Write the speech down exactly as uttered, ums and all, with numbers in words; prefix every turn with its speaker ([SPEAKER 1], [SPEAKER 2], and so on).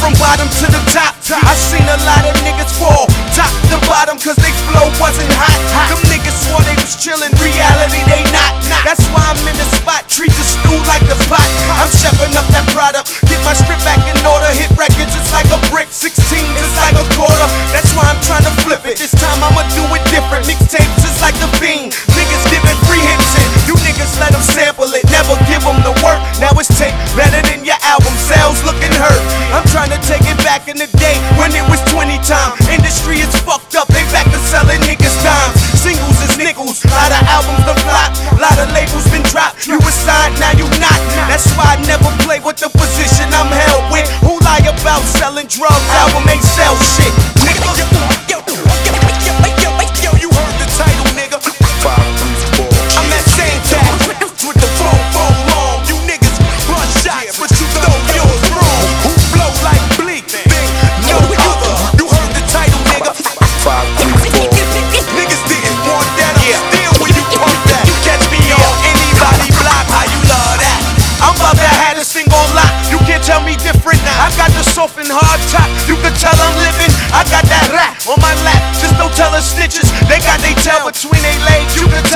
[SPEAKER 1] from bottom to the top. I seen a lot of niggas fall top to bottom cause they flow wasn't hot. Them niggas swore they was chillin', reality they not. That's why I'm in the spot, treat the stew like the pot. I'm chefing up that product, get my script back in order. Hit records, it's like a brick, sixteen is like a quarter. That's why I'm trying to flip it, this time I'ma do it different. Mixtapes is like the Fiend, niggas giving free hits in. You niggas let them sample it, never give them the work. Now it's tape better than your album, sales looking hurt. I'm trying to take it back in the day when it was twenty time. Industry is fucked up, they back to selling niggas dimes. Singles is nickels, lot of albums done flop, lot of labels been dropped. You was signed, now you not. That's why I never play with the position I'm held with. Who lie about selling drugs? Album ain't sell shit. Nigga, yo, yo, yo, yo, yo, yo, you heard the title, nigga. I'm that same cat with the phone phone long. You niggas bust shots, but you throw yours wrong. Who flow like bleak? No other. You heard the title, nigga. Five, three, four. Niggas didn't want that. I'm still when you pump that. You catch me on anybody block. How you love that? I'm about to have this thing on lock. You can't tell me different now. I got the soft and hard top. You can tell I'm living. I got that rap on my lap. Just don't tell the snitches. They got they tail between their legs. You can